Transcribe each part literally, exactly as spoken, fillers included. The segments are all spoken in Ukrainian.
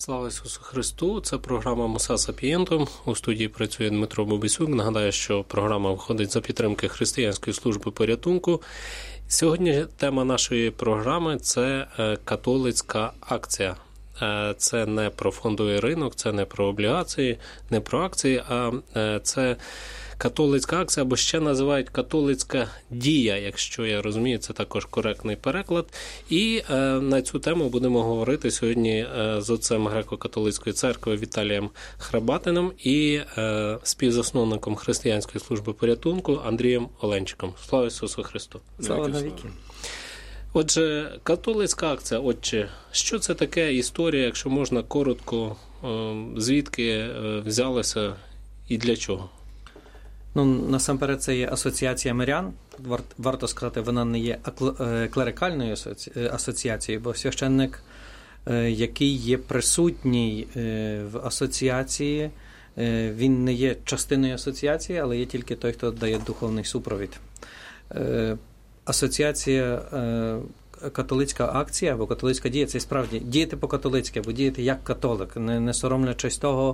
Слава Ісусу Христу! Це програма «Моса Сапієнтом». У студії працює Дмитро Бобисюк. Нагадаю, що програма виходить за підтримки Християнської служби порятунку. Сьогодні тема нашої програми – це католицька акція. Це не про фондовий ринок, це не про облігації, не про акції, а це католицька акція, або ще називають католицька дія, якщо я розумію, це також коректний переклад. І е, на цю тему будемо говорити сьогодні е, з отцем Греко-католицької церкви Віталієм Храбатиним і е, співзасновником Християнської служби порятунку Андрієм Оленчиком. Слава Ісусу Христу! Слава навіки! Отже, католицька акція, отче, що це таке історія, якщо можна коротко, е, звідки е, взялася і для чого? Ну, насамперед, це є асоціація мирян. Варто сказати, вона не є клерикальною асоціацією, бо священник, який є присутній в асоціації, він не є частиною асоціації, але є тільки той, хто дає духовний супровід. Асоціація, католицька акція або католицька дія – це справді діяти по-католицьки, або діяти як католик, не, не соромлячись того,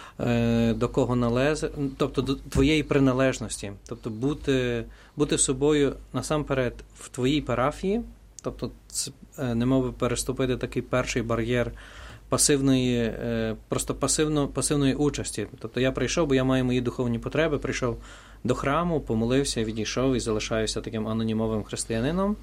до кого належить, тобто до твоєї приналежності, тобто бути, бути собою насамперед в твоїй парафії, тобто немов би переступити такий перший бар'єр пасивної, просто пасивно, пасивної участі. Тобто я прийшов, бо я маю мої духовні потреби, прийшов до храму, помолився, відійшов і залишаюся таким анонімовим християнином.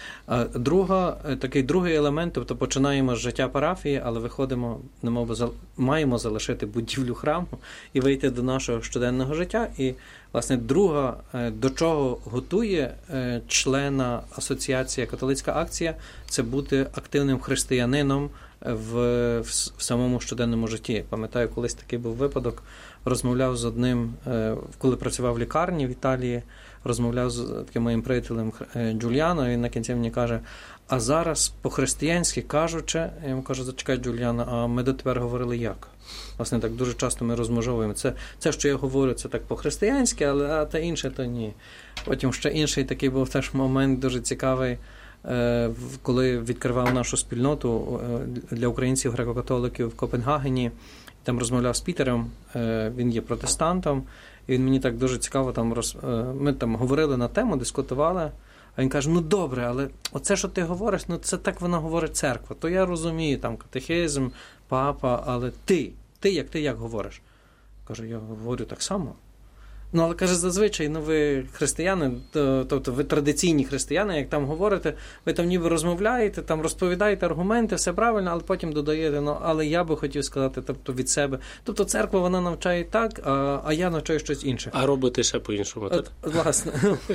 Друга, такий другий елемент, тобто починаємо з життя парафії, але виходимо, немов маємо залишити будівлю храму і вийти до нашого щоденного життя. І, власне, друга, до чого готує члена асоціації католицька акція, це бути активним християнином в, в, в самому щоденному житті. Пам'ятаю, колись такий був випадок, розмовляв з одним, коли працював в лікарні в Італії, розмовляв з таким моїм приятелем Джуліано, і він на кінці мені каже, а зараз по-християнськи кажучи, я йому кажу, зачекай, Джуліано, а ми дотепер говорили як? Власне, так дуже часто ми розмежовуємо. Це, це що я говорю, це так по-християнськи, але а те інше, то ні. Потім ще інший такий був теж момент дуже цікавий, коли відкривав нашу спільноту для українців греко-католиків в Копенгагені, там розмовляв з Пітером, він є протестантом, і він мені так дуже цікаво, там роз... ми там говорили на тему, дискутували, а він каже, ну добре, але оце, що ти говориш, ну це так вона говорить церква, то я розумію, там катехизм, папа, але ти, ти як ти як говориш? Каже, я говорю так само. Ну, але, каже, зазвичай, ну, ви християни, то, тобто ви традиційні християни, як там говорите, ви там ніби розмовляєте, там розповідаєте аргументи, все правильно, але потім додаєте, ну, але я би хотів сказати, тобто, від себе. Тобто, церква, вона навчає так, а, а я навчаю щось інше. А робити ще по-іншому, так? От, власне.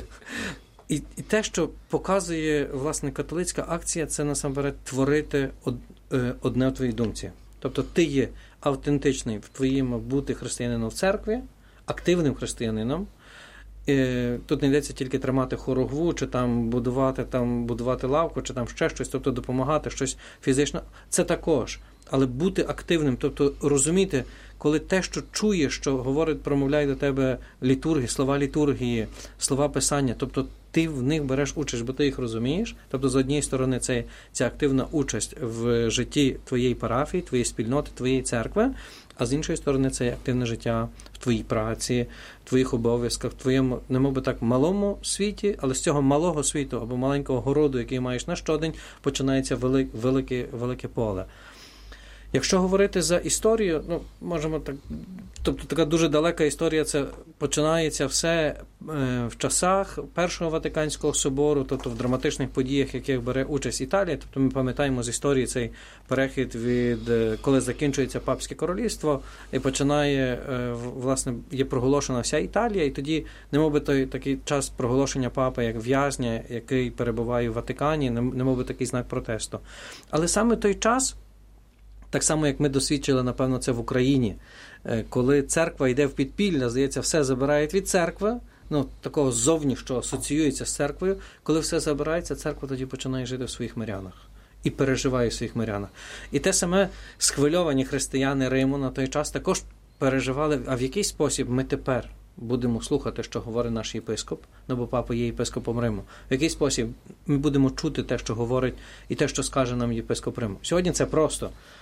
І, і те, що показує, власне, католицька акція, це, насамперед, творити од, одне в твоїй думці. Тобто, ти є автентичний в твоєму бути християнином в церкві, активним християнином. Тут не йдеться тільки тримати хоругву, чи там будувати, там будувати лавку, чи там ще щось, тобто допомагати, щось фізично. Це також. Але бути активним, тобто розуміти, коли те, що чуєш, що говорить, промовляє до тебе літургії, слова літургії, слова писання, тобто ти в них береш участь, бо ти їх розумієш. Тобто, з однієї сторони, це ця активна участь в житті твоєї парафії, твоєї спільноти, твоєї церкви, а з іншої сторони, це активне життя в твоїй праці, в твоїх обов'язках, в твоєму, не мов би так, малому світі, але з цього малого світу або маленького городу, який маєш на щодень, починається велик, велике, велике поле. Якщо говорити за історію, ну, можемо так, тобто така дуже далека історія, це починається все е, в часах Першого Ватиканського собору, тобто в драматичних подіях, яких бере участь Італія. Тобто ми пам'ятаємо з історії цей перехід від, коли закінчується Папське королівство, і починає, е, власне, є проголошена вся Італія, і тоді, немов би той такий час проголошення папи, як в'язня, який перебуває в Ватикані, немов би такий знак протесту. Але саме той час, так само, як ми досвідчили, напевно, це в Україні, коли церква йде в підпілля, здається, все забирають від церкви, ну, такого ззовні, що асоціюється з церквою, коли все забирається, церква тоді починає жити в своїх мирянах і переживає в своїх мирянах. І те саме схвильовані християни Риму на той час також переживали, а в який спосіб ми тепер будемо слухати, що говорить наш єпископ, ну, бо папа є єпископом Риму. В який спосіб ми будемо чути те, що говорить, і те, що скаже нам єпископ Риму. Сьогодні це просто.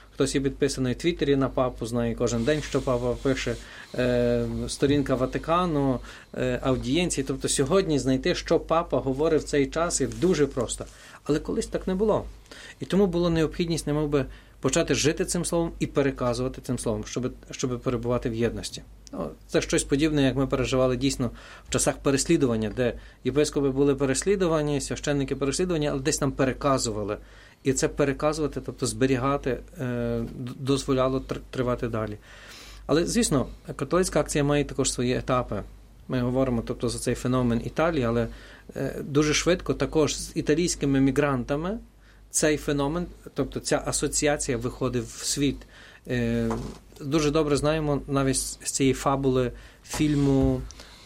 хтось є підписаний в Твіттері на папу, знає кожен день, що папа пише, е, сторінка Ватикану, е, аудієнції. Тобто сьогодні знайти, що папа говорив в цей час, є дуже просто. Але колись так не було. І тому була необхідність, немов би, почати жити цим словом і переказувати цим словом, щоб, щоб перебувати в єдності. Ну, це щось подібне, як ми переживали дійсно в часах переслідування, де єпископи були переслідувані, священники переслідувані, але десь нам переказували. І це переказувати, тобто зберігати, е, дозволяло тривати далі. Але, звісно, католицька акція має також свої етапи. Ми говоримо тобто, за цей феномен Італії, але е, дуже швидко також з італійськими мігрантами цей феномен, тобто ця асоціація виходить в світ. Е, дуже добре знаємо навіть з цієї фабули фільму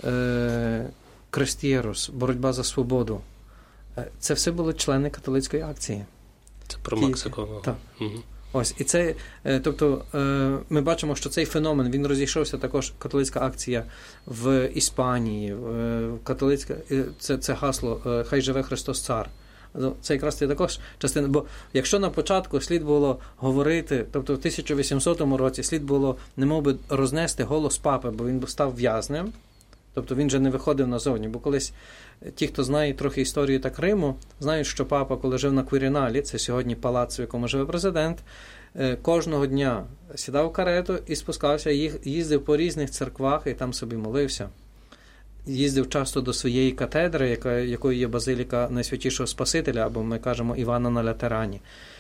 е, «Крестієрос. Боротьба за свободу». Е, це все були члени католицької акції. Це про Мексику. Так. Угу. Ось, і це, е, тобто, е, ми бачимо, що цей феномен, він розійшовся також, католицька акція в Іспанії, е, католицька, е, це, це гасло е, «Хай живе Христос Цар». Це якраз це також частина, бо якщо на початку слід було говорити, тобто в тисяча вісімсотому році слід було немовби рознести голос папи, бо він став в'язнем, тобто він же не виходив назовні, бо колись ті, хто знає трохи історію так Риму, знають, що папа, коли жив на Квіріналі, це сьогодні палац, в якому живе президент, кожного дня сідав в карету і спускався, їздив по різних церквах і там собі молився. Їздив часто до своєї катедри, яка, якою є базиліка Найсвятішого Спасителя, або ми кажемо Івана на Латерані.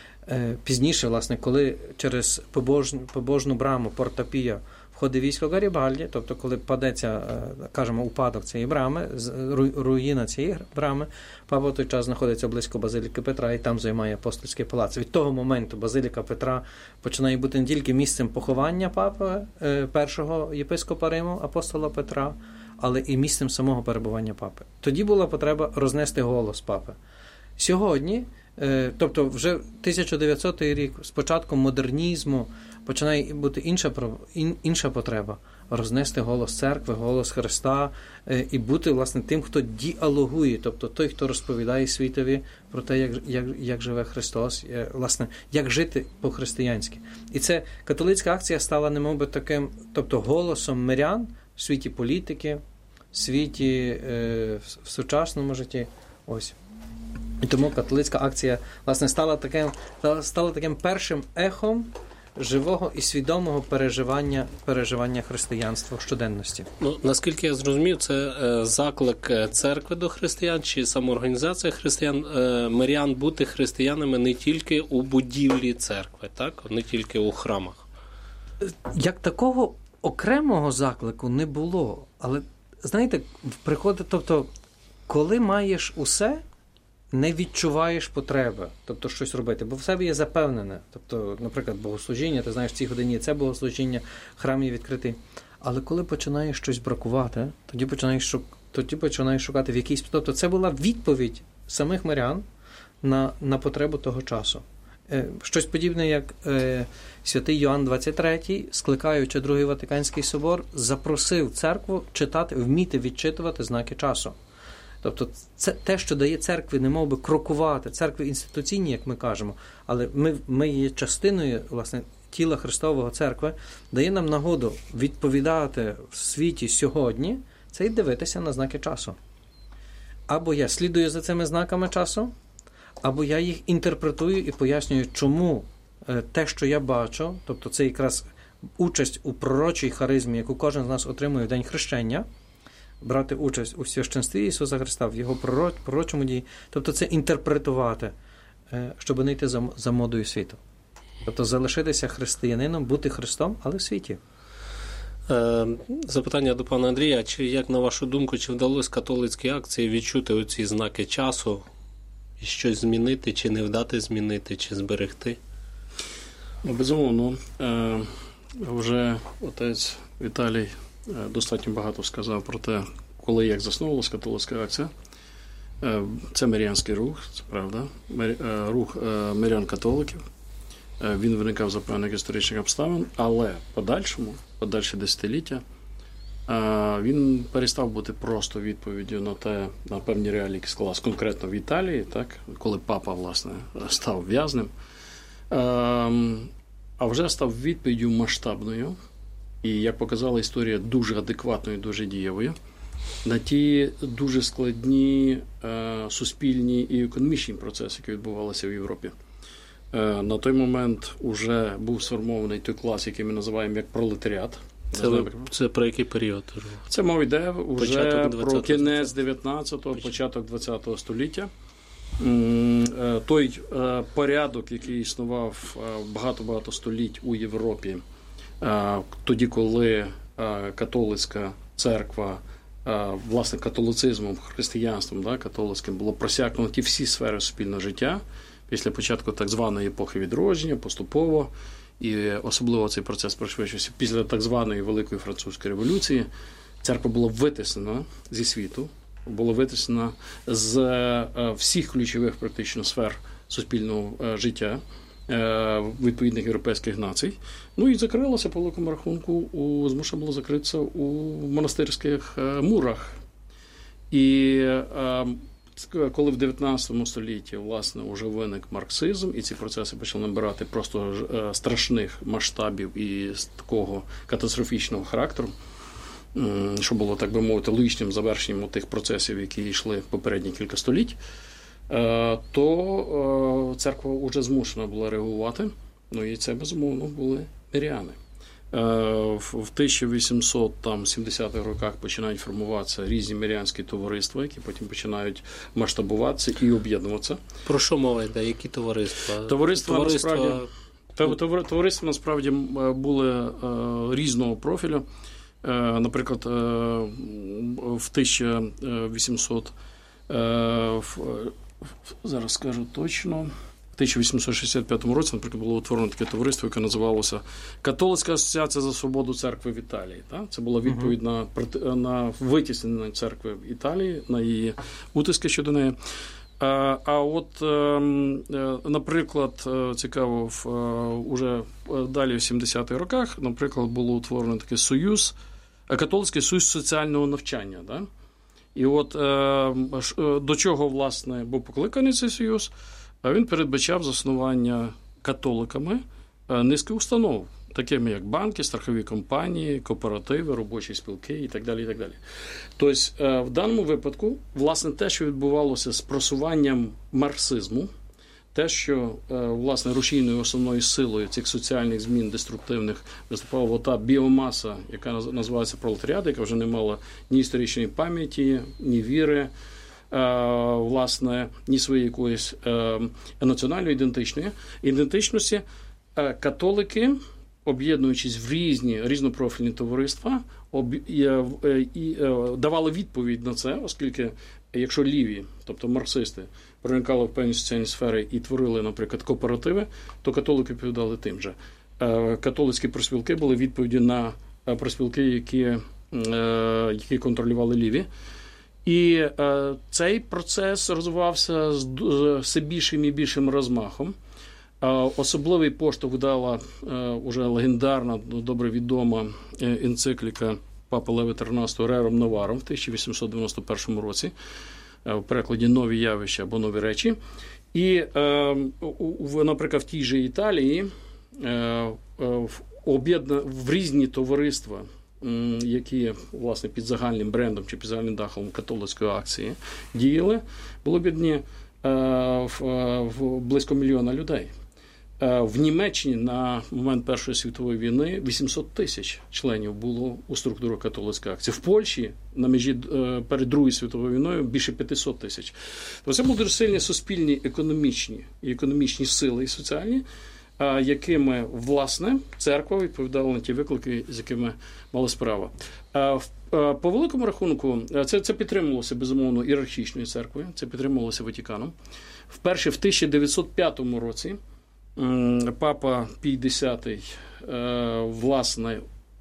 Пізніше, власне, коли через побожну, побожну браму Порта-Пія входить військо Гарібальді, тобто коли падеться, кажемо, упадок цієї брами, руїна цієї брами, папа в той час знаходиться близько базиліки Петра і там займає апостольський палац. Від того моменту базиліка Петра починає бути не тільки місцем поховання папи, першого єпископа Риму, апостола Петра, але і місцем самого перебування папи. Тоді була потреба рознести голос папи. Сьогодні, тобто вже тисяча дев'ятсотий рік, з початком модернізму, починає бути інша, інша потреба – рознести голос церкви, голос Христа і бути, власне, тим, хто діалогує, тобто той, хто розповідає світові про те, як, як, як живе Христос, власне, як жити по-християнськи. І це католицька акція стала немовби таким, тобто голосом мирян в світі політики, в світі, е, в сучасному житті. Ось. І тому католицька акція, власне, стала таким, стала таким першим ехом живого і свідомого переживання, переживання християнства в щоденності. Ну, наскільки я зрозумів, це е, заклик церкви до християн чи самоорганізація християн, е, мирян бути християнами не тільки у будівлі церкви, так? Не тільки у храмах. Як такого окремого заклику не було. Але, знаєте, приходить, тобто, коли маєш усе, не відчуваєш потреби, тобто щось робити, бо в себе є запевнене. Тобто, наприклад, богослужіння, ти знаєш, в цій годині це богослужіння, храм є відкритий. Але коли починаєш щось бракувати, тоді починаєш, шук... тоді починаєш шукати в якійсь... Тобто це була відповідь самих мирян на, на потребу того часу. Е, щось подібне, як е, святий Йоанн двадцять третій, скликаючи Другий Ватиканський собор, запросив церкву читати, вміти відчитувати знаки часу. Тобто це те, що дає церкві, немов би крокувати, церкві інституційні, як ми кажемо, але ми, ми є частиною, власне, тіла Христового церкви, дає нам нагоду відповідати в світі сьогодні, це і дивитися на знаки часу. Або я слідую за цими знаками часу, або я їх інтерпретую і пояснюю, чому те, що я бачу, тобто це якраз участь у пророчій харизмі, яку кожен з нас отримує в День Хрещення, брати участь у священстві Ісуса Христа, в Його пророчому дії, тобто це інтерпретувати, щоб не йти за, за модою світу. Тобто залишитися християнином, бути Христом, але в світі. Запитання до пана Андрія. Чи, як на вашу думку, чи вдалося католицькій акції відчути оці знаки часу і щось змінити, чи не вдати змінити, чи зберегти? Безумовно. Вже отець Віталій достатньо багато сказав про те, коли як засновувалася католицька акція. Це мирянський рух, це правда, рух мирян-католиків. Він виникав за певних історичних обставин, але подальшому, подальші десятиліття, він перестав бути просто відповіддю на те, на певні реалії, які склалися конкретно в Італії, так, коли папа, власне, став в'язнем. а вже став відповіддю масштабною і, як показала історія, дуже адекватною, дуже дієвою на ті дуже складні е, суспільні і економічні процеси, які відбувалися в Європі. Е, на той момент вже був сформований той клас, який ми називаємо як пролетаріат. Це, це про який період? Це мова йде вже про кінець дев'ятнадцятого, початок двадцятого століття. Той порядок, який існував багато-багато століть у Європі, тоді, коли католицька церква, власне, католицизмом, християнством, да, католицьким, було просякнуто ті всі сфери суспільного життя, після початку так званої епохи відродження, поступово, і особливо цей процес пришвидшився після так званої Великої Французької революції, церква була витиснена зі світу, була витиснена з всіх ключових практично сфер суспільного життя відповідних європейських націй. Ну і закрилася, по великому рахунку, у, змушена було закритися у монастирських мурах. І коли в дев'ятнадцятому столітті, власне, вже виник марксизм, і ці процеси почали набирати просто страшних масштабів і з такого катастрофічного характеру, що було, так би мовити, логічним завершенням тих процесів, які йшли попередні кілька століть, то церква вже змушена була реагувати. Ну і це, безумовно, були миряни. В тисяча вісімсот сімдесятих роках починають формуватися різні мирянські товариства, які потім починають масштабуватися і об'єднуватися. Про що мова йде? Які товариства? Товариства, товариства... насправді, товариства, насправді, були різного профілю. Наприклад, в тисяча вісімсот, зараз скажу точно, в тисяча вісімсот шістдесят п'ятому році, наприклад, було утворено таке товариство, яке називалося Католицька асоціація за свободу церкви в Італії. Це була відповідь на, на витіснення церкви в Італії, на її утиски щодо неї. А от, наприклад, цікаво, уже далі в сімдесятих роках, наприклад, було утворено такий союз, Католицький союз соціального навчання. Да? І от до чого, власне, був покликаний цей союз? Він передбачав заснування католиками низки установ, такими як банки, страхові компанії, кооперативи, робочі спілки і так далі. І так далі. Тобто, в даному випадку, власне, те, що відбувалося з просуванням марксизму, те, що, власне, рушійною основною силою цих соціальних змін деструктивних виступала та біомаса, яка називається пролетаріат, яка вже не мала ні історичної пам'яті, ні віри, власне, ні своєї якоїсь національної ідентичної ідентичності, католики, об'єднуючись в різні різнопрофільні товариства, об... і, і давали відповідь на це, оскільки якщо ліві, тобто марксисти, проникали в певні соціальні сфери і творили, наприклад, кооперативи, то католики відповідали тим же. Католицькі профспілки були відповіді на профспілки, які, які контролювали ліві. І е, цей процес розвивався з, з все більшим і більшим розмахом. Е, особливий поштовх дала е, уже легендарна, добре відома е, енцикліка Папи Лева тринадцятого Рером Новаром в тисяча вісімсот дев'яносто першому році, е, в перекладі «Нові явища» або «Нові речі». І, е, у, наприклад, в тій же Італії е, е, об'єдна в різні товариства, які, власне, під загальним брендом чи під загальним дахом католицької акції діяли, було бідні в близько мільйона людей. В Німеччині на момент Першої світової війни вісімсот тисяч членів було у структурі католицької акції. В Польщі на межі перед Другою світовою війною більше п'ятсот тисяч. Тобто це були дуже сильні суспільні, економічні і економічні сили і соціальні, якими, власне, церква відповідала на ті виклики, з якими мала справа. По великому рахунку, це, це підтримувалося, безумовно, ієрархічною церквою, це підтримувалося Ватиканом. Вперше в тисяча дев'ятсот п'ятому році папа Пій Десятий, власне,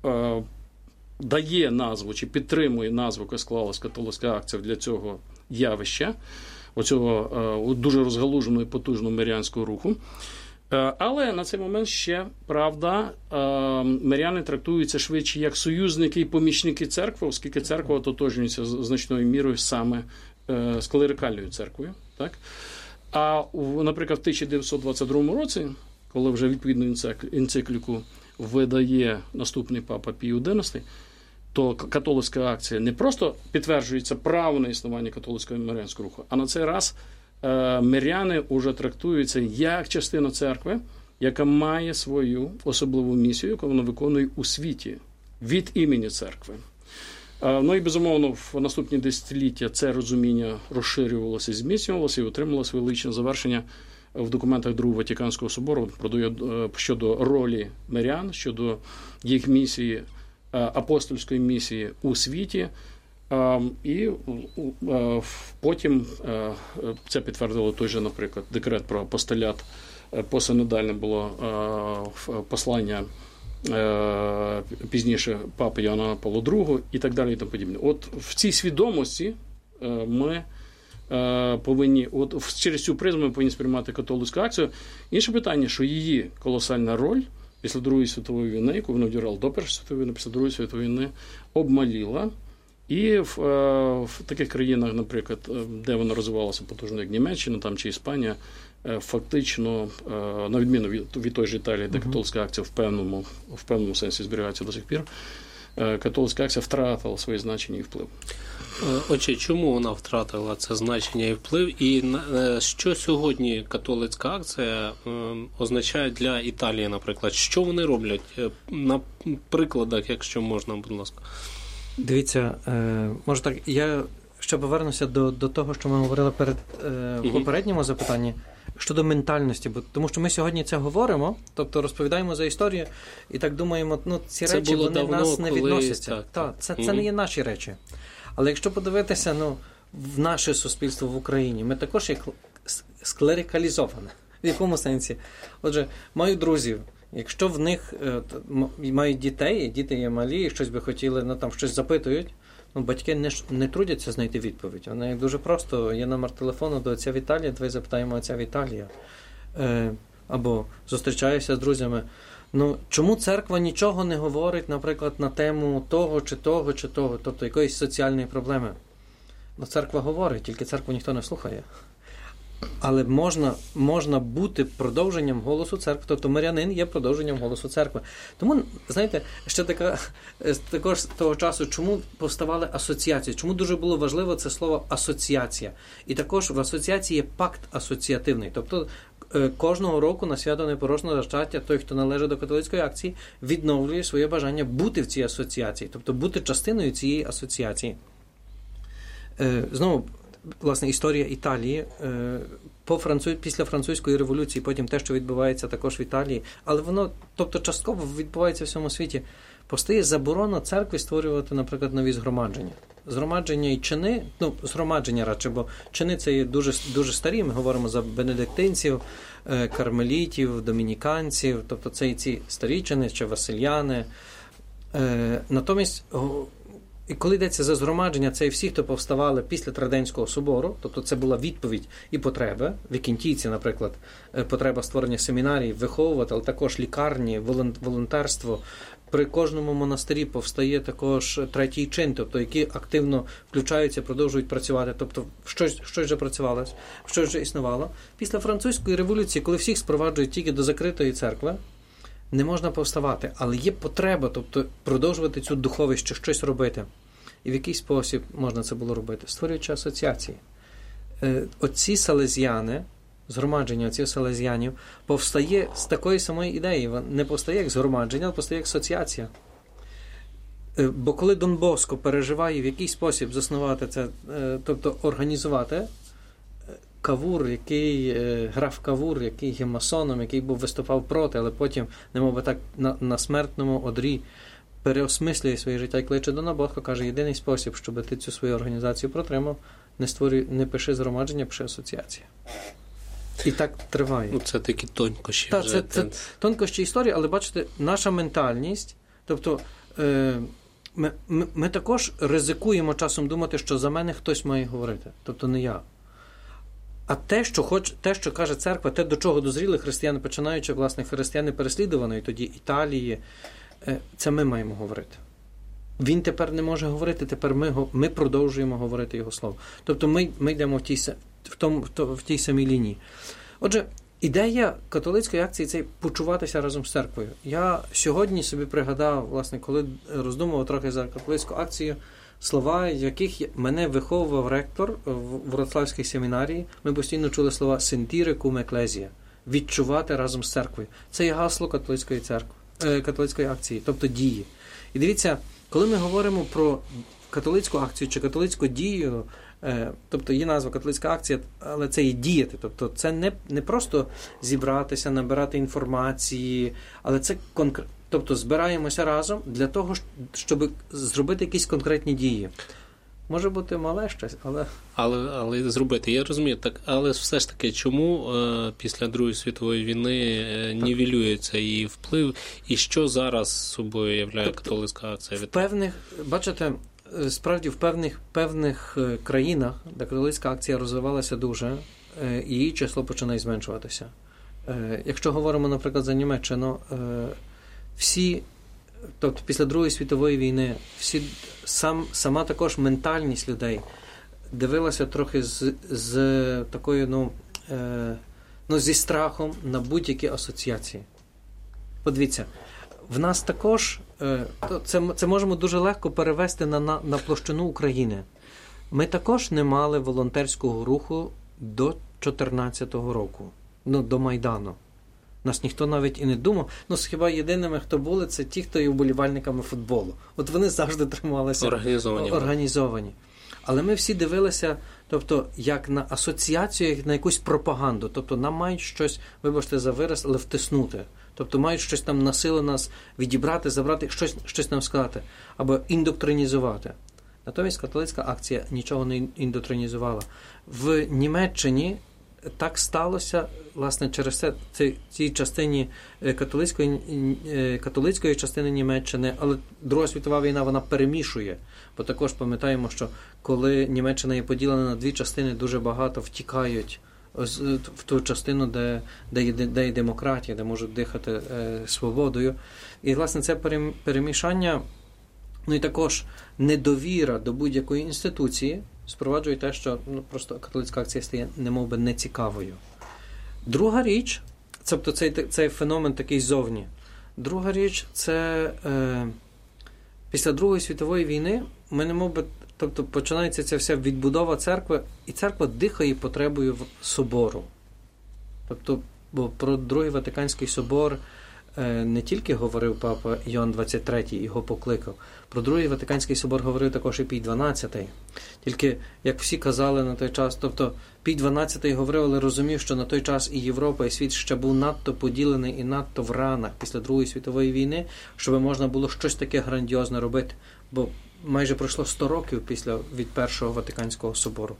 дає назву, чи підтримує назву, яка склалась католицька акція для цього явища, оцього дуже розгалуженого і потужного мирянського руху. Але на цей момент ще, правда, миряни трактуються швидше як союзники і помічники церкви, оскільки церква ототожнюється значною мірою саме з клерикальною церквою. Так? А, наприклад, в тисяча дев'ятсот двадцять другому році, коли вже відповідну енцикліку видає наступний папа Пій одинадцятий, то католицька акція не просто підтверджується право на існування католицького мирянського руху, а на цей раз е, миряни вже трактуються як частина церкви, яка має свою особливу місію, яку вона виконує у світі від імені церкви. Е, ну і, безумовно, в наступні десятиліття це розуміння розширювалося, зміцнювалося і отримало своє логічне завершення в документах Другого Ватиканського собору щодо ролі мирян, щодо їх місії, апостольської місії у світі. І потім це підтвердило той же, наприклад, декрет про апостолят. Посинодальне було послання пізніше папи Йоанна Павла другого і так далі і тому подібне. От в цій свідомості ми повинні, от через цю призму ми повинні сприймати католицьку акцію. Інше питання, що її колосальна роль після Другої світової війни, яку вона вдирала до Першої світової війни, після Другої світової війни, обмаліла. І в, в таких країнах, наприклад, де вона розвивалася потужно, як Німеччина там, чи Іспанія, фактично, на відміну від, від той же Італії, де католицька акція в певному, в певному сенсі зберігається до сих пір, католицька акція втратила своє значення і вплив. Отже, чому вона втратила це значення і вплив? І що сьогодні католицька акція означає для Італії, наприклад? Що вони роблять? На прикладах, якщо можна, будь ласка. Дивіться, може так, я ще повернуся до, до того, що ми говорили перед в попередньому запитанні, щодо ментальності, бо тому що ми сьогодні це говоримо, тобто розповідаємо за історію і так думаємо, ну ці це речі, вони давно, нас не відносяться. Так, так. Та, це, це не є наші речі. Але якщо подивитися, ну, в наше суспільство в Україні, ми також є склерикалізоване. В якому сенсі? Отже, маю друзів, якщо в них мають дітей, діти є малі, і щось би хотіли, ну там щось запитують, ну, батьки не, не трудяться знайти відповідь. Вони дуже просто, є номер телефону до отця Віталія, давай запитаємо отця Віталія. Е, або зустрічаюся з друзями. Ну, чому церква нічого не говорить, наприклад, на тему того, чи того, чи того, тобто якоїсь соціальної проблеми? Ну, церква говорить, тільки церкву ніхто не слухає. Але можна, можна бути продовженням голосу церкви, тобто мирянин є продовженням голосу церкви. Тому, знаєте, ще така, також з того часу, чому повставали асоціації, чому дуже було важливо це слово асоціація. І також в асоціації є пакт асоціативний, тобто кожного року на свято непорочного зачаття той, хто належить до католицької акції, відновлює своє бажання бути в цій асоціації, тобто бути частиною цієї асоціації. Знову, власне, історія Італії по француз... після французької революції, потім те, що відбувається також в Італії, але воно, тобто частково відбувається в всьому світі, постає заборона церкви створювати, наприклад, нові згромадження. Згромадження і чини, ну, згромадження радше, бо чини це є дуже, дуже старі, ми говоримо за бенедиктинців, кармелітів, домініканців, тобто це і ці старі чини, чи васильяни. Натомість, і коли йдеться за згромадження, це і всі, хто повставали після Триденського собору, тобто це була відповідь і потреби, вікентійці, наприклад, потреба створення семінарій, виховувати, але також лікарні, волонтерство. При кожному монастирі повстає також третій чин, тобто які активно включаються, продовжують працювати, тобто щось, щось вже працювалося, щось вже існувало. Після французької революції, коли всіх спроваджують тільки до закритої церкви, не можна повставати, але є потреба, тобто продовжувати цю духовість, щось робити. І в який спосіб можна це було робити? Створюючи асоціації. Е, оці салезіяни, згромадження оцих салезіянів, повстає з такої самої ідеї. Не повстає як згромадження, але повстає як асоціація. Е, бо коли Дон Боско переживає, в який спосіб заснувати це, е, тобто організувати, Кавур, який, е, граф Кавур, який є масоном, який був виступав проти, але потім, немов би так, на, на смертному одрі переосмислює своє життя і кличе Дона Боско, каже, єдиний спосіб, щоб ти цю свою організацію протримав, не створюй, не пиши згромадження, пиши асоціація. І так триває. Ну, це такі тонкощі. Так, вже. Це, це тонкощі історії, але бачите, наша ментальність, тобто е, ми, ми, ми також ризикуємо часом думати, що за мене хтось має говорити, тобто не я. А те, що хоч, те, що каже церква, те, до чого дозріли християни, починаючи, власне, християни переслідуваної, тоді Італії, це ми маємо говорити. Він тепер не може говорити, тепер ми, ми продовжуємо говорити його слово. Тобто ми, ми йдемо в тій, в, тому, в тій самій лінії. Отже, ідея католицької акції – це почуватися разом з церквою. Я сьогодні собі пригадав, власне, коли роздумував трохи за католицьку акцію, слова, яких мене виховував ректор в Вроцлавській семінарії. Ми постійно чули слова «sentire cum ecclesia» – відчувати разом з церквою. Це є гасло католицької церкви, католицької акції, тобто дії. І дивіться, коли ми говоримо про католицьку акцію чи католицьку дію, тобто є назва католицька акція, але це є діяти. Тобто це не, не просто зібратися, набирати інформації, але це конкретно. Тобто збираємося разом для того, щоб зробити якісь конкретні дії. Може бути мале щось, але... Але, але зробити, я розумію, так, але все ж таки, чому е, після Другої світової війни е, нівелюється її вплив, і що зараз собою являє тобто, католицька акція? В певних, бачите, справді в певних, певних країнах, де католицька акція розвивалася дуже, е, її число починає зменшуватися. Е, якщо говоримо, наприклад, за Німеччину, е, всі, тобто після Другої світової війни, всі, сам, сама також ментальність людей дивилася трохи з, з такою, ну, е, ну, зі страхом на будь-які асоціації. Подивіться, в нас також, е, це, це можемо дуже легко перевести на, на, на площину України. Ми також не мали волонтерського руху до чотирнадцятого року, ну, до Майдану. Нас ніхто навіть і не думав. Ну, хіба єдиними, хто були, це ті, хто є вболівальниками футболу. От вони завжди трималися організовані. організовані. Але ми всі дивилися, тобто, як на асоціацію, як на якусь пропаганду. Тобто, нам мають щось, вибачте за вираз, але втиснути. Тобто, мають щось там на силу нас відібрати, забрати, щось, щось нам сказати. Або індоктринізувати. Натомість католицька акція нічого не індоктринізувала. В Німеччині так сталося, власне, через це цій частині католицької, католицької частини Німеччини, але Друга світова війна, вона перемішує. Бо також пам'ятаємо, що коли Німеччина є поділена на дві частини, дуже багато втікають в ту частину, де, де, є, де є демократія, де можуть дихати е, свободою. І, власне, це перемішання, ну і також недовіра до будь-якої інституції спроваджує те, що ну, просто католицька акція стає немов би нецікавою. Друга річ, тобто цей, цей феномен такий зовні. Друга річ, це е, після Другої світової війни ми немов би, тобто починається ця вся відбудова церкви, і церква дихає потребою собору. Тобто, бо про Другий Ватиканський собор е, не тільки говорив папа Йоанн двадцять третій, його покликав. Про Другий Ватиканський собор говорив також і Пій дванадцятий. Тільки, як всі казали на той час, тобто Пій дванадцятий говорив, але розумів, що на той час і Європа, і світ ще був надто поділений і надто в ранах після Другої світової війни, щоб можна було щось таке грандіозне робити. Бо майже пройшло сто років після від Першого Ватиканського собору.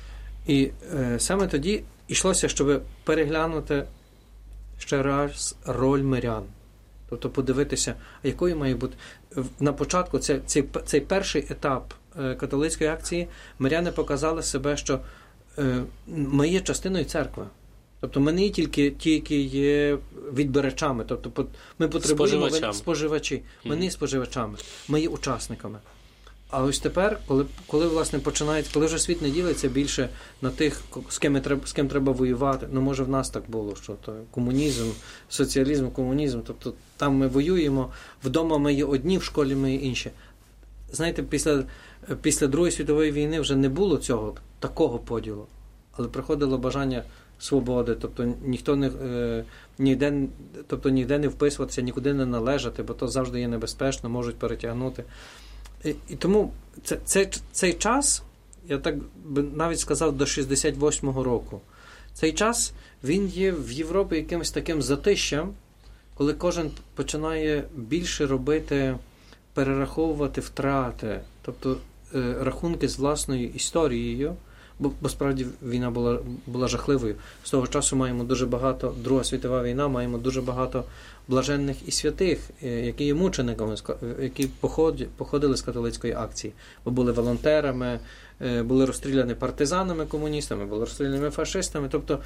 І е, саме тоді йшлося, щоб переглянути ще раз роль мирян. Тобто подивитися, якою має бути. На початку цей, цей, цей перший етап е, католицької акції миряни показали себе, що е, ми є частиною церкви. Тобто ми не є тільки ті, які є відбирачами. Тобто ми потребуємо споживачами. споживачі. Ми mm-hmm. не є споживачами, ми є учасниками. А ось тепер, коли, коли власне починається, коли вже світ не ділиться більше на тих, з ким треба, з ким треба воювати, ну може в нас так було, що то комунізм, соціалізм, комунізм, тобто там ми воюємо, вдома ми є одні, в школі ми є інші. Знаєте, після, після Другої світової війни вже не було цього, такого поділу, але приходило бажання свободи, тобто ніхто не, е, ніде, тобто ніде не вписуватися, нікуди не належати, бо то завжди є небезпечно, можуть перетягнути. І, і тому це, це, цей час, я так би навіть сказав, до шістдесят восьмого року, цей час, він є в Європі якимось таким затищем, коли кожен починає більше робити, перераховувати втрати, тобто е, рахунки з власною історією, бо, бо справді війна була, була жахливою. З того часу маємо дуже багато, Друга світова війна, маємо дуже багато блаженних і святих, які є мучениками, які походили з католицької акції, бо були волонтерами, були розстріляні партизанами, комуністами, були розстріляні фашистами, тобто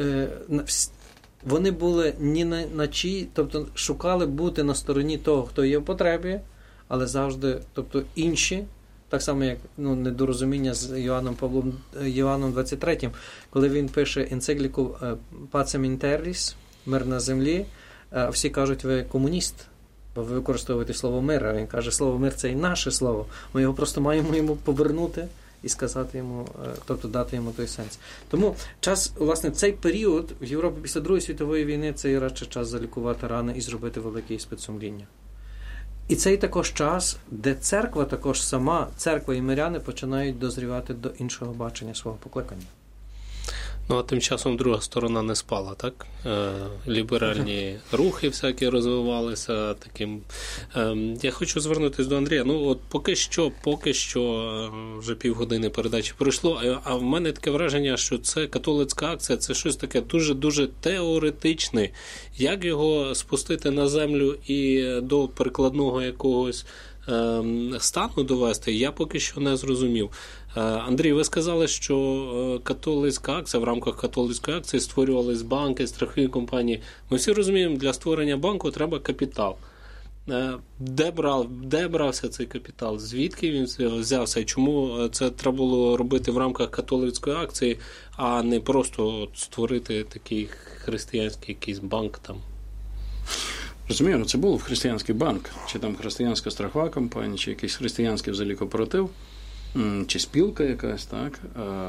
вони були ні на, на чий, тобто шукали бути на стороні того, хто є в потребі, але завжди, тобто інші Так само, як ну, недорозуміння з Йоанном Павлом Йоанном двадцять третім, коли він пише енцикліку «Pacem in terris», «Мир на землі», всі кажуть, ви комуніст, бо ви використовуєте слово «мир», а він каже, слово «мир» – це і наше слово. Ми його просто маємо йому повернути і сказати йому, тобто дати йому той сенс. Тому час, власне, цей період в Європі після Другої світової війни, це і радше час залікувати рани і зробити великий іспит сумління. І це і також час, де церква також сама, церква і миряни починають дозрівати до іншого бачення свого покликання. Ну, а тим часом друга сторона не спала, так? Е, ліберальні рухи всякі розвивалися таким. Е, я хочу звернутися до Андрія. Ну, от поки що, поки що, вже півгодини передачі пройшло, а, а в мене таке враження, що це католицька акція, це щось таке дуже-дуже теоретичне. Як його спустити на землю і до прикладного якогось е, стану довести, я поки що не зрозумів. Андрій, ви сказали, що католицька акція, в рамках католицької акції створювались банки, страхові компанії. Ми всі розуміємо, для створення банку треба капітал. Де, брав, де брався цей капітал? Звідки він взявся? І чому це треба було робити в рамках католицької акції, а не просто створити такий християнський якийсь банк там? Розумію, ну це був християнський банк, чи там християнська страхова компанія, чи якийсь християнський взагалі кооператив, чи спілка якась, так?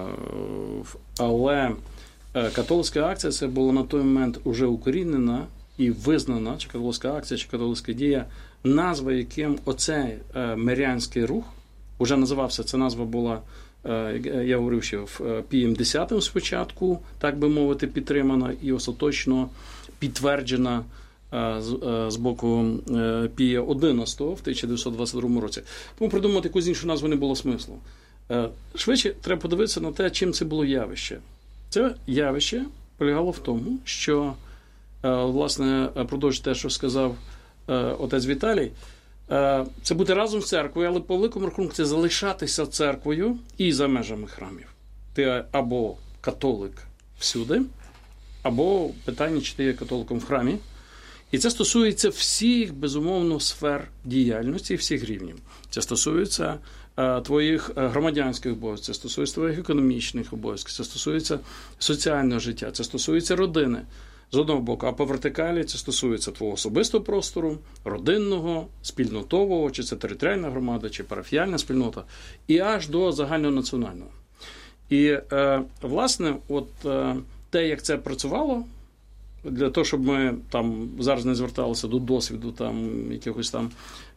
Але католицька акція це була на той момент уже укорінена і визнана, чи католицька акція, чи католицька дія, назва, яким оцей мирянський рух уже називався, ця назва була, я говорив, що в Пієм X спочатку, так би мовити, підтримана і остаточно підтверджена з боку Пія одинадцятого в тисяча дев'ятсот двадцять другому році. Тому придумати якусь іншу назву не було смислу. Швидше треба подивитися на те, чим це було явище. Це явище полягало в тому, що, власне, продовжуючи те, що сказав отець Віталій, це бути разом з церквою, але по великому рахунку це залишатися церквою і за межами храмів. Ти або католик всюди, або питання, чи ти є католиком в храмі. І це стосується всіх, безумовно, сфер діяльності, всіх рівнів. Це стосується е, твоїх громадянських обов'язків, це стосується твоїх економічних обов'язків, це стосується соціального життя, це стосується родини, з одного боку. А по вертикалі це стосується твого особистого простору, родинного, спільнотового, чи це територіальна громада, чи парафіяльна спільнота, і аж до загальнонаціонального. І, е, власне, от е, те, як це працювало, для того, щоб ми там зараз не зверталися до досвіду там якихось там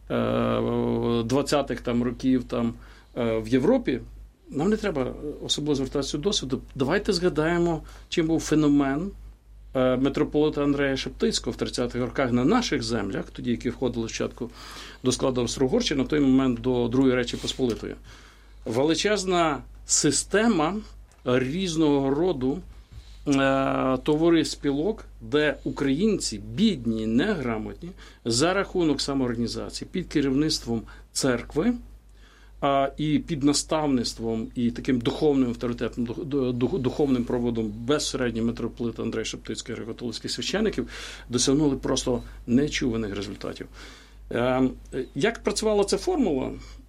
двадцятих там років там в Європі, нам не треба особливо звертатися до досвіду. Давайте згадаємо, чим був феномен митрополита Андрея Шептицького в тридцятих роках на наших землях, тоді, які входили спочатку до складу Австро-Угорщини, на той момент до Другої Речі Посполитої. Величезна система різного роду товариств спілок, де українці, бідні, неграмотні, за рахунок самоорганізації, під керівництвом церкви а, і під наставництвом і таким духовним авторитетом, духовним проводом безсередньо митрополита Андрея Шептицького і католицьких священиків досягнули просто нечуваних результатів. Як працювала ця формула?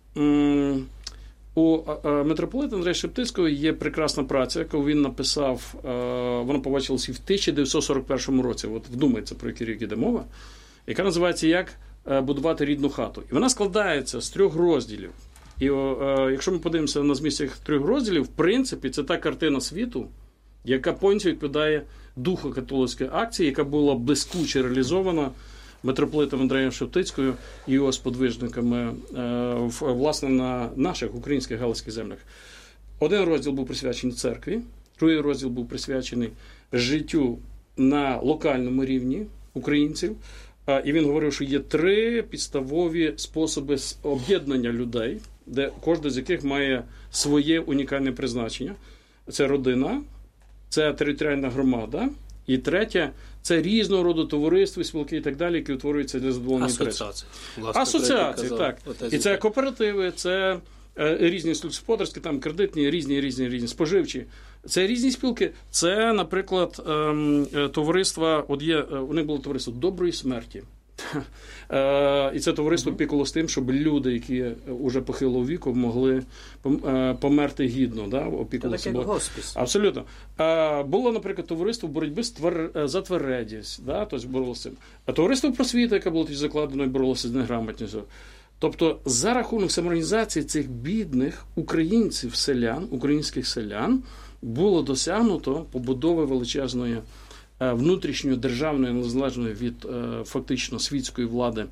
У митрополита Андрея Шептицького є прекрасна праця, яку він написав, вона побачилася в тисяча дев'ятсот сорок першому році, от вдумається, про який рік іде мова, яка називається «Як будувати рідну хату». І вона складається з трьох розділів. І якщо ми подивимося на зміст цих трьох розділів, в принципі, це та картина світу, яка повністю відповідає духу католицької акції, яка була блискуче реалізована митрополитом Андреєм Шептицькою і його сподвижниками, власне, на наших українських галицьких землях. Один розділ був присвячений церкві, другий розділ був присвячений життю на локальному рівні українців. І він говорив, що є три підставові способи об'єднання людей, де кожен з яких має своє унікальне призначення. Це родина, це територіальна громада, і третє – це різного роду товариства, спілки і так далі, які утворюються для задоволення інтересів. Асоціації. Асоціації, так. І це кооперативи, це е, різні сільськогосподарські, там кредитні, різні, різні, різні, споживчі. Це різні спілки. Це, наприклад, е, е, товариства, от є, у них було товариство доброї смерті. І це товариство mm-hmm. пікало з тим, щоб люди, які вже похилого віку, могли померти гідно. Да? Опікували себе. Як госпіс. Абсолютно. Було, наприклад, товариство боротьби за твередість, да? Тобто боролося з цим. А товариство просвіти, яке було тоді закладено, і боролося з неграмотністю. Тобто за рахунок самоорганізації цих бідних українців, селян, українських селян, було досягнуто побудови величезної внутрішньої державної, незалежної від фактично світської влади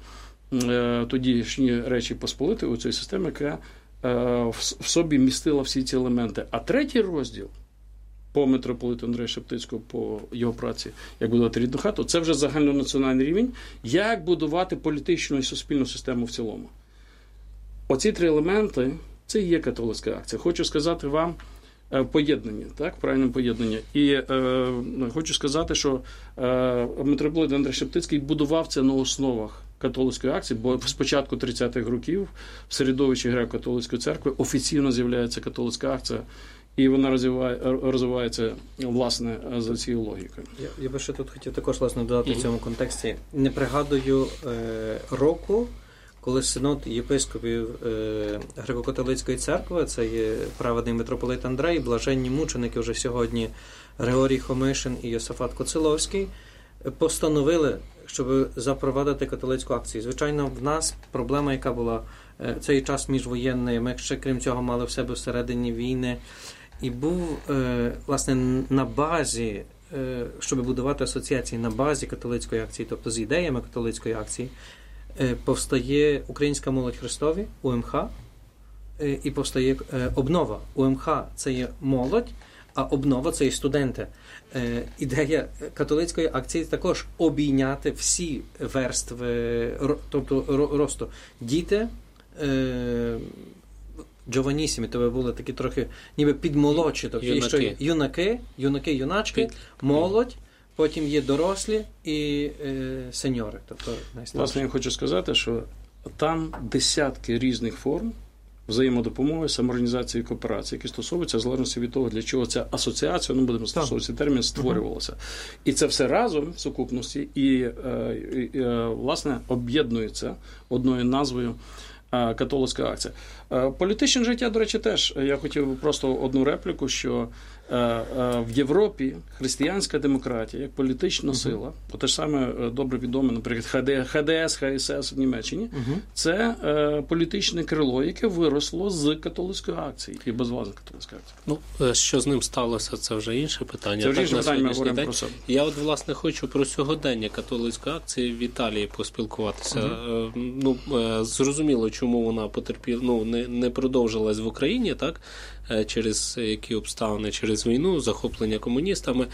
тодішньої Речі Посполитої, у цій системі, яка в собі містила всі ці елементи. А третій розділ по митрополиту Андрея Шептицького, по його праці, як будувати рідну хату, це вже загальнонаціональний рівень, як будувати політичну і суспільну систему в цілому. Оці три елементи – це і є католицька акція. Хочу сказати вам, поєднання, так, правильне поєднання. І е, хочу сказати, що е, митрополит Андрей Шептицький будував це на основах католицької акції, бо спочатку тридцятих років в середовищі греко-католицької церкви офіційно з'являється католицька акція, і вона розвиває, розвивається, власне, за цією логікою. Я, я би ще тут хотів також, власне, додати mm-hmm. в цьому контексті. Не пригадую е, року, коли синод єпископів е, Греко-католицької церкви, це є праведний митрополит Андрей, блаженні мученики вже сьогодні Григорій Хомишин і Йосафат Коциловський, постановили, щоб запровадити католицьку акцію. Звичайно, в нас проблема, яка була е, цей час міжвоєнний, ми ще, крім цього, мали в себе всередині війни, і був, е, власне, на базі, е, щоб будувати асоціації на базі католицької акції, тобто з ідеями католицької акції, повстає Українська молодь Христові, У Ем Ха, і повстає обнова. У Ем Ха – це є молодь, а обнова – це є студенти. Ідея католицької акції також обійняти всі верстви, тобто росту. Діти, джованісімі, то були такі трохи ніби підмолодші, тобто юнаки, що юнаки, юнаки, юначки, молодь, потім є дорослі і е, сеньори. Тобто, власне, я хочу сказати, що там десятки різних форм взаємодопомоги, самоорганізації і кооперації, які стосуються в залежності від того, для чого ця асоціація, ну будемо стосуватися термін, створювалася. Uh-huh. І це все разом в сукупності і, е, і е, власне, об'єднується одною назвою католицька акція. Політичне життя, до речі, теж. Я хотів просто одну репліку, що в Європі християнська демократія як політична uh-huh. сила, то те ж саме добре відоме, наприклад, Ха Де Ес, Ха Ес Ес в Німеччині, uh-huh. це політичне крило, яке виросло з католицької акції і безвласна католицька акція. Ну, що з ним сталося, це вже інше питання. Це вже інше питання, ми говоримо про себе. Я от, власне, хочу про сьогодення католицької акції в Італії поспілкуватися. Uh-huh. Ну, зрозуміло, чому вона потерпіла, ну, не, не продовжилась в Україні, так? Через які обставини, через війну, захоплення комуністами.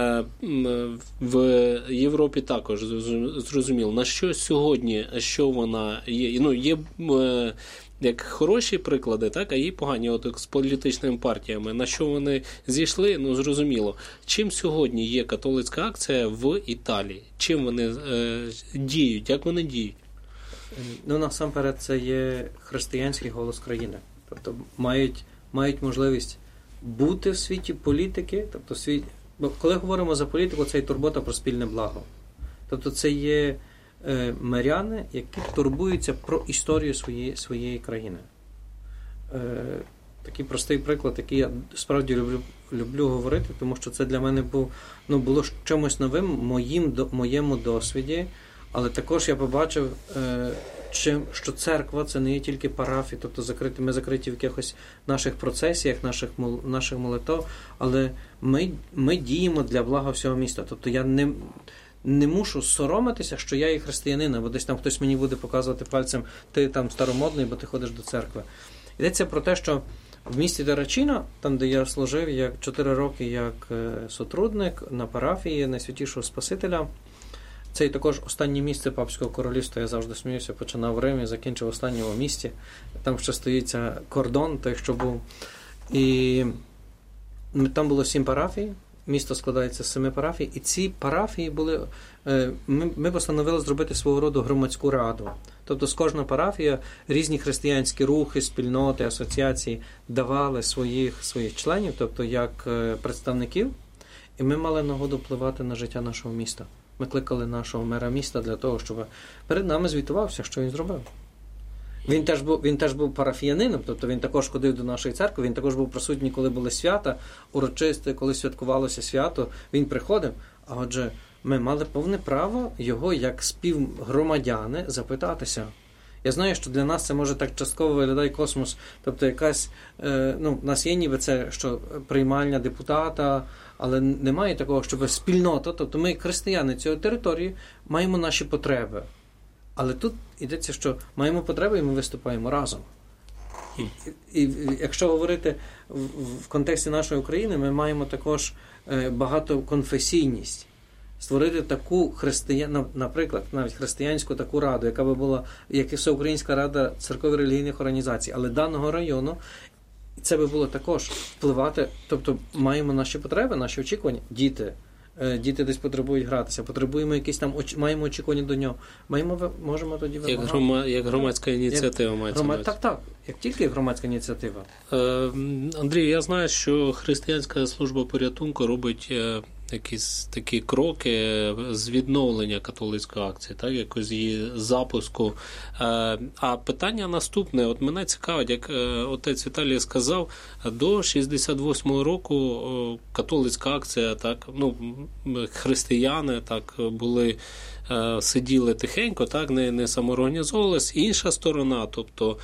В Європі також зрозуміло, на що сьогодні, що вона є. Ну, є як хороші приклади, так, а є погані, от з політичними партіями. На що вони зійшли, ну, зрозуміло. Чим сьогодні є католицька акція в Італії? Чим вони е, діють? Як вони діють? Ну, насамперед, це є християнський голос країни. Тобто, мають мають можливість бути в світі політики, тобто світ... Бо коли говоримо за політику, це і турбота про спільне благо. Тобто це є е, миряни, які турбуються про історію своєї, своєї країни. Е, такий простий приклад, який я справді люблю, люблю говорити, тому що це для мене був, ну, було чимось новим моїм, до, моєму досвіді, але також я побачив, е, Чим, що церква – це не є тільки парафії, тобто закриті, ми закриті в якихось наших процесіях, наших, наших молитв, але ми, ми діємо для блага всього міста. Тобто я не, не мушу соромитися, що я є християнин, або десь там хтось мені буде показувати пальцем, ти там старомодний, бо ти ходиш до церкви. Йдеться про те, що в місті Террачино, там, де я служив як чотири роки як сотрудник на парафії Найсвятішого Спасителя, це і також останнє місце Папського королівства, я завжди сміюся, починав в Римі, закінчив в останньому місті. Там ще стоїться кордон, той, що був. І там було сім парафій, місто складається з семи парафій, і ці парафії були, ми, ми постановили зробити свого роду громадську раду. Тобто з кожної парафії різні християнські рухи, спільноти, асоціації давали своїх, своїх членів, тобто як представників, і ми мали нагоду впливати на життя нашого міста. Ми кликали нашого мера міста для того, щоб перед нами звітувався, що він зробив. Він теж був, він теж був парафіянином, тобто він також ходив до нашої церкви, він також був присутній, коли були свята, урочисте, коли святкувалося свято, він приходив. А отже, ми мали повне право його, як співгромадяни, запитатися. Я знаю, що для нас це може так частково виглядає космос, тобто якась, е, ну, в нас є ніби це, що приймальня депутата, але немає такого, щоб спільнота, тобто ми, християни цієї території, маємо наші потреби. Але тут йдеться, що маємо потреби і ми виступаємо разом. І, і, і якщо говорити в, в контексті нашої України, ми маємо також е, багатоконфесійність. Створити таку християн, наприклад, навіть християнську таку раду, яка би була, як і Всеукраїнська рада церковно-релігійних організацій, але даного району, це би було також впливати, тобто маємо наші потреби, наші очікування, діти, діти десь потребують гратися, потребуємо якісь там, маємо очікування до нього, маємо, можемо тоді вимагати. Як, грома, як громадська ініціатива як, мається. Грома, так, так, як тільки громадська ініціатива. Е, Андрій, я знаю, що Християнська служба порятунку робить е, якісь такі кроки з відновлення католицької акції, так, якось її запуску. Е, а питання наступне, от мене цікавить, як е, отець Віталій сказав, до шістдесят восьмого року е, католицька акція, так, ну, християни так були, е, сиділи тихенько, так, не, не самоорганізовувалися. Інша сторона, тобто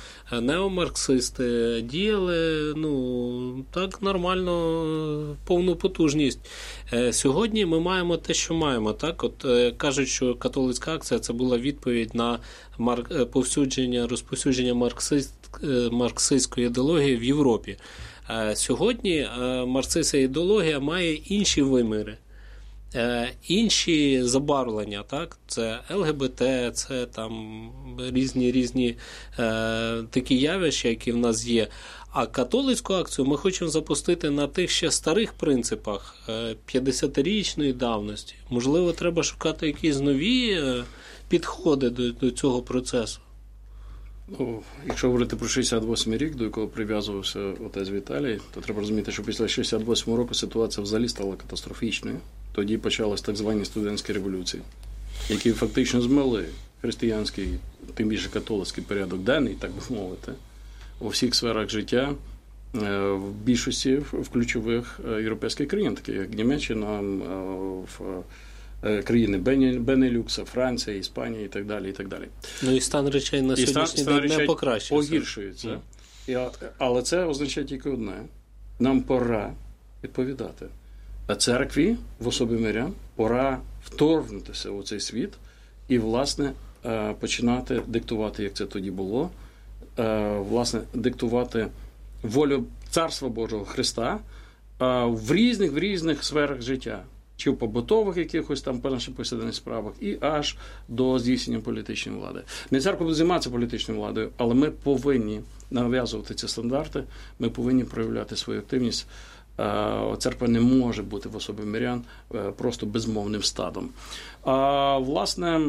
неомарксисти діяли, ну, так нормально, повну потужність. Е, Сьогодні ми маємо те, що маємо. Так? От, е, кажуть, що католицька акція – це була відповідь на марк... повсюдження, розповсюдження марксист... марксистської ідеології в Європі. Е, сьогодні е, марксистська ідеологія має інші виміри, е, інші забарвлення. Так? Це ЛГБТ, це там різні, різні е, такі явища, які в нас є. А католицьку акцію ми хочемо запустити на тих ще старих принципах п'ятдесятирічної давності. Можливо, треба шукати якісь нові підходи до, до цього процесу. Ну, якщо говорити про шістдесят восьмий рік, до якого прив'язувався отець Віталій, то треба розуміти, що після шістдесят восьмого року ситуація взагалі стала катастрофічною. Тоді почались так звані студентські революції, які фактично змили християнський, тим більше католицький порядок денний, так би мовити, у всіх сферах життя, в більшості в ключових європейських країн, такі як Німеччина, в країни Бенелюкса, Франція, Іспанія і так далі, і так далі. Ну і стан речей на сьогоднішній день не покращується. Погіршується. Mm. Але це означає тільки одне. Нам пора відповідати. А церкві, в особі мирян, пора вторгнутися у цей світ і, власне, починати диктувати, як це тоді було, власне, диктувати волю Царства Божого Христа в різних, в різних сферах життя. Чи в побутових якихось там наших повсякденних справах, і аж до здійснення політичної влади. Не церква буде займатися політичною владою, але ми повинні нав'язувати ці стандарти, ми повинні проявляти свою активність. Церква не може бути в особі мирян просто безмовним стадом. А, власне,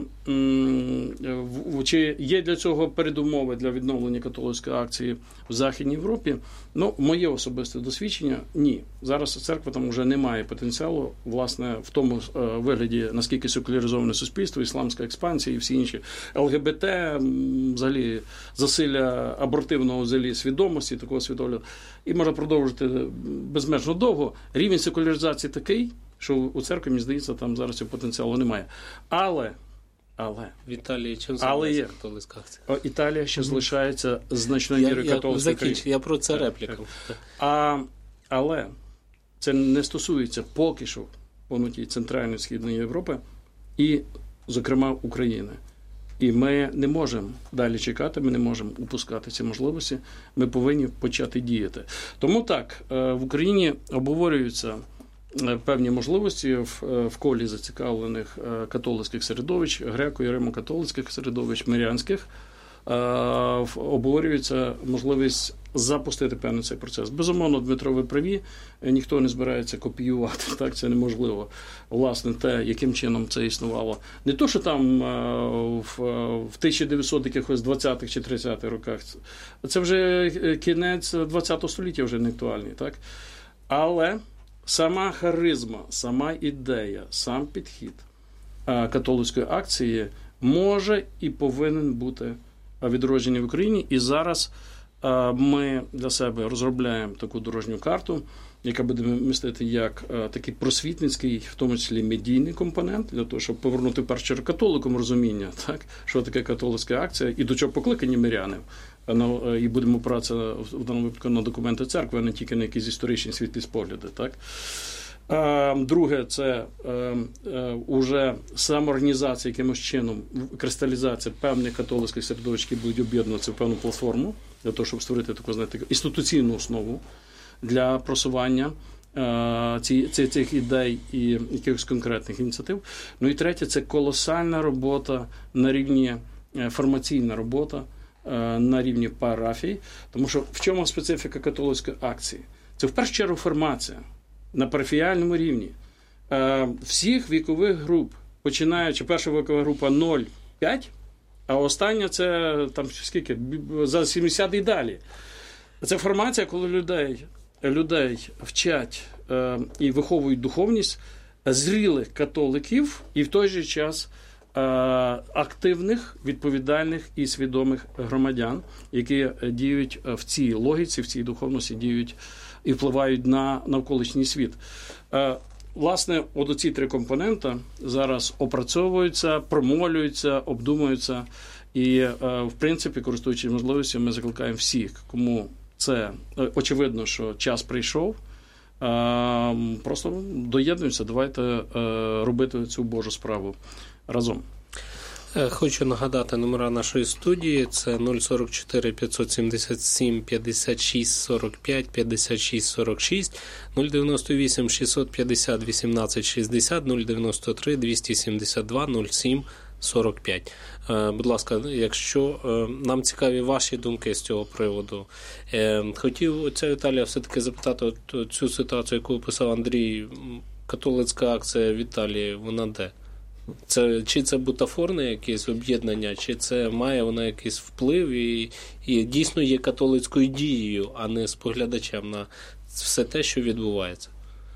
чи є для цього передумови для відновлення католицької акції в Західній Європі? Ну, моє особисте досвідчення – ні. Зараз церква там вже не має потенціалу, власне, в тому вигляді, наскільки секуляризоване суспільство, ісламська експансія і всі інші ЛГБТ, взагалі, засилля абортивного взагалі свідомості, такого світогляду. І можна продовжити безмежно довго. Рівень секуляризації такий, що у церкві, мені здається, там зараз цього потенціалу немає. Але, але... В Італії чим займається католицька акція? Італія ще залишається значною мірою католицькою країною. Я про це репліка. А, але це не стосується поки що повноті Центральної Східної Європи і, зокрема, України. І ми не можемо далі чекати, ми не можемо упускати ці можливості, ми повинні почати діяти. Тому так, в Україні обговорюються певні можливості в, в колі зацікавлених католицьких середовищ, греко- і римо-католицьких середовищ, мирянських, обговорюється можливість запустити певний цей процес. Безумовно, Дмитро, ви праві, ніхто не збирається копіювати, так, це неможливо. Власне, те, яким чином це існувало. Не то, що там в, в тисяча дев'ятсот якихось двадцятих чи тридцятих роках, це вже кінець двадцятого століття вже не актуальний, так? Але сама харизма, сама ідея, сам підхід католицької акції може і повинен бути відроджений в Україні. І зараз ми для себе розробляємо таку дорожню карту, яка буде містити як такий просвітницький, в тому числі медійний компонент, для того, щоб повернути в першу чергу католикам розуміння, так, що таке католицька акція і до чого покликані миряни. І будемо опиратися в даному випадку на документи церкви, а не тільки на якісь історичні світлі спогляди. Так. Друге, це вже самоорганізація, якимось чином, кристалізація певних католицьких середовищ, які будуть об'єднуватися в певну платформу, для того, щоб створити таку, знаєте, інституційну основу для просування цих, цих ідей і якихось конкретних ініціатив. Ну і третє, це колосальна робота на рівні, формаційна робота на рівні парафій, тому що в чому специфіка католицької акції? Це в першу чергу формація на парафіяльному рівні всіх вікових груп, починаючи, перша вікова група нуль п'ять, а остання це там скільки, за сімдесят і далі. Це формація, коли людей, людей вчать е, і виховують духовність зрілих католиків і в той же час е, активних, відповідальних і свідомих громадян, які діють в цій логіці, в цій духовності, діють і впливають на навколишній світ. Е, власне, от оці три компоненти зараз опрацьовуються, промолюються, обдумуються. І, е, в принципі, користуючись можливістю, ми закликаємо всіх, кому це очевидно, що час прийшов, просто доєднуємося, давайте робити цю Божу справу разом. Хочу нагадати номера нашої студії. Це нуль сорок чотири п'ятсот сімдесят сім п'ятдесят шість сорок п'ять п'ятдесят шість сорок шість, нуль дев'яносто вісім шістсот п'ятдесят вісімнадцять шістдесят, нуль дев'яносто три двісті сімдесят два нуль сім сорок п'ять. Будь ласка, якщо нам цікаві ваші думки з цього приводу. Хотів отця Віталія все-таки запитати от цю ситуацію, яку описав Андрій. Католицька акція в Італії, вона де? Це, чи це бутафорне якесь об'єднання, чи це має вона якийсь вплив і, і дійсно є католицькою дією, а не споглядачем на все те, що відбувається?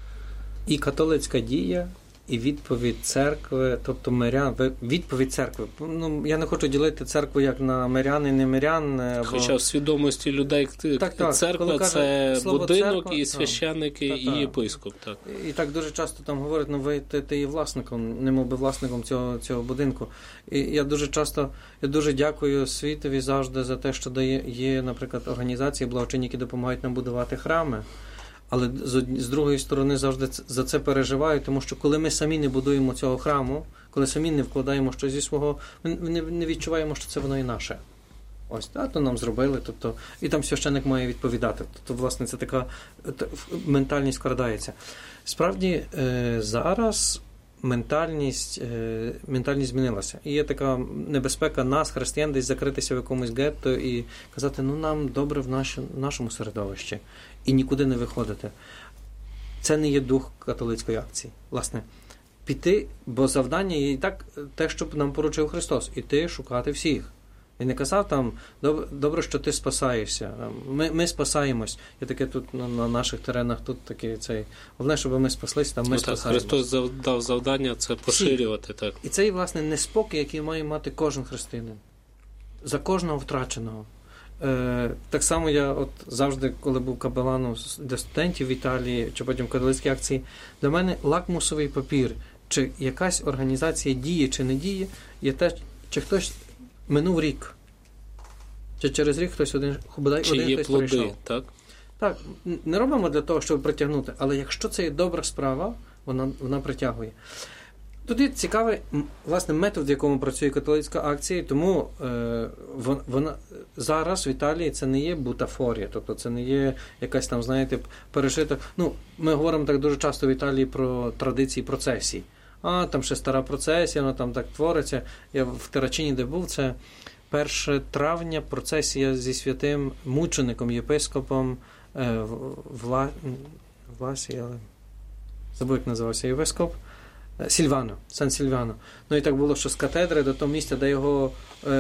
І католицька дія, і відповідь церкви, тобто мирян, відповідь церкви. Ну, я не хочу ділити церкву як на мирян і не мирян. Або... Хоча в свідомості людей так, так, церква – це будинок, церква, і священники, так, і так, єпископ. Так. І так дуже часто там говорять, ну ви, ти, ти є власником, не мов би власником цього, цього будинку. І я дуже часто, я дуже дякую світові завжди за те, що дає, є, наприклад, організації, благочинні, які допомагають нам будувати храми. Але з другої сторони завжди за це переживаю, тому що коли ми самі не будуємо цього храму, коли самі не вкладаємо щось зі свого, ми не відчуваємо, що це воно і наше. Ось, так, то нам зробили, тобто, і там священик має відповідати. Тобто, власне, це така ментальність вкрадається. Справді, зараз ментальність, ментальність змінилася. І є така небезпека нас, християн, десь закритися в якомусь гетто і казати, ну нам добре в нашому середовищі. І нікуди не виходити. Це не є дух католицької акції. Власне, піти, бо завдання є і так те, що нам поручив Христос. Іти шукати всіх. Він не казав там, добре, що ти спасаєшся. Ми, ми спасаємось. Є таке тут на, на наших теренах, тут таке цей. Головне, щоб ми спаслися, там ми ну, спасаємось. Христос дав завдання це поширювати. Так. І це, власне, неспокій, який має мати кожен християнин. За кожного втраченого. Е, так само я от завжди, коли був капеланом для студентів в Італії, чи потім в католицькій акції, для мене лакмусовий папір, чи якась організація діє, чи не діє, є те, чи хтось минув рік, чи через рік хтось один, бодай чи один є хтось плоди, прийшов. Так? Так, не робимо для того, щоб притягнути, але якщо це є добра справа, вона, вона притягує. Тут є цікавий, власне, метод, в якому працює католицька акція, тому е, вона, вона зараз в Італії це не є бутафорія, тобто це не є якась там, знаєте, перешита. Ну, ми говоримо так дуже часто в Італії про традиції процесій. А, там ще стара процесія, вона там так твориться. Я в Террачині, де був, це перше травня, процесія зі святим мучеником, єпископом е, Вла... Власі, але забув, як називався єпископ. Сільвано, Сан-Сільвано. Ну і так було, що з катедри до того місця, де його,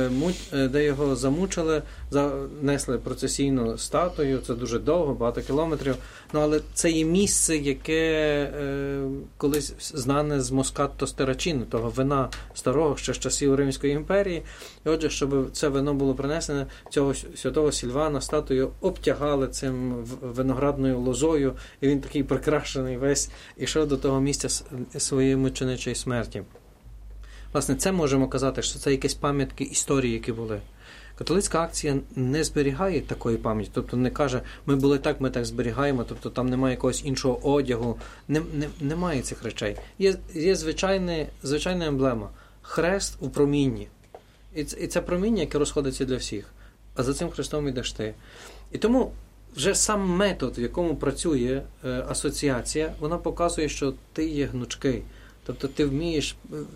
де його замучили, занесли процесійну статую, це дуже довго, багато кілометрів. Ну, але це є місце, яке е, колись знане з Москатто Стерачіно, того вина старого, ще з часів Римської імперії. І отже, щоб це вино було принесене, цього святого Сільвана статую обтягали цим виноградною лозою, і він такий прикрашений весь ішов до того місця своєї мученичої смерті. Власне, це можемо казати, що це якісь пам'ятки історії, які були. Католицька акція не зберігає такої пам'яті, тобто не каже, ми були так, ми так зберігаємо, тобто там немає якогось іншого одягу, не, не, немає цих речей. Є, є звичайна, звичайна емблема – хрест у промінні. І це, і це проміння, яке розходиться для всіх. А за цим хрестом йдеш ти. І тому вже сам метод, в якому працює е, асоціація, вона показує, що ти є гнучкий. Тобто ти вмієш